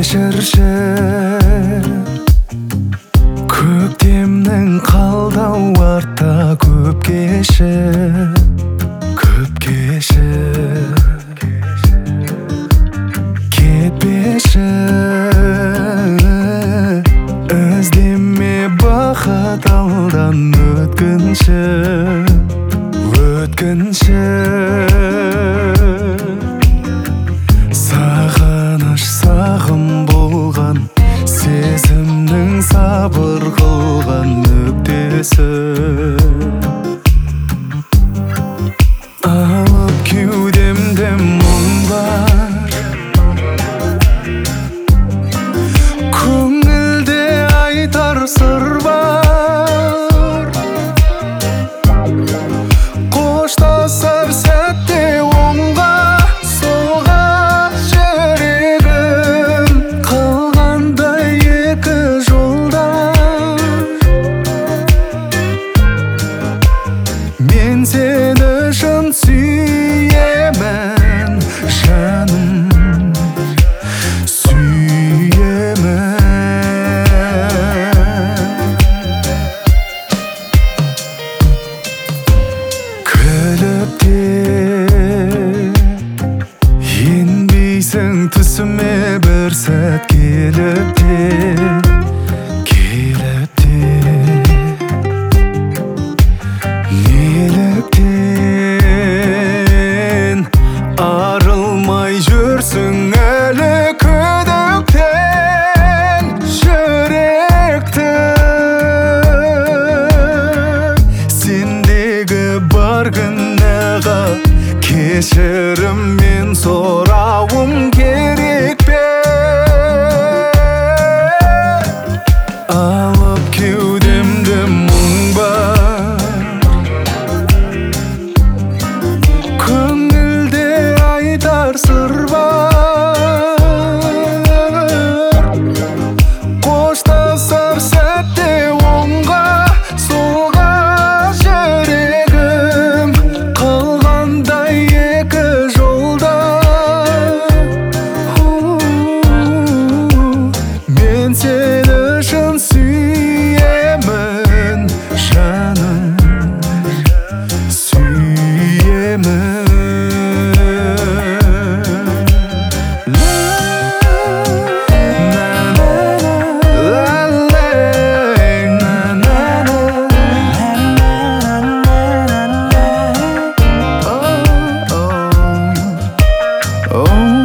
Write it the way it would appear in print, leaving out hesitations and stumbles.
кешірші, көктемнің қалдау артта көп кеші, кетпеші, іздеме бақыт алдан өткінші, сағыныш сағым болған, сезімнің сабыр қылған нүктесі. Алып кеудемде мұң бар, көңілде айтар сыр бар, қоштасар сәтте оңға соғар жүрегім, қалғандай екі жолда. Мен сені шын сүйемін, жаным, сүйемін. Күліп те енбейсің түсіме бір сәт, келіп те неліктен арылмай жүрсің әлі күдіктен жүректі. Сендегі бар күнәға кешірім мен сұрауым керек пе? Алып кеудемді мұң бар, көңілде айтар сыр бар, қоштасар сәтте оңға солға жүрегім, қалғандай екі жолда. Мен сені шын сүйемін, жаным, сүйемін. Oh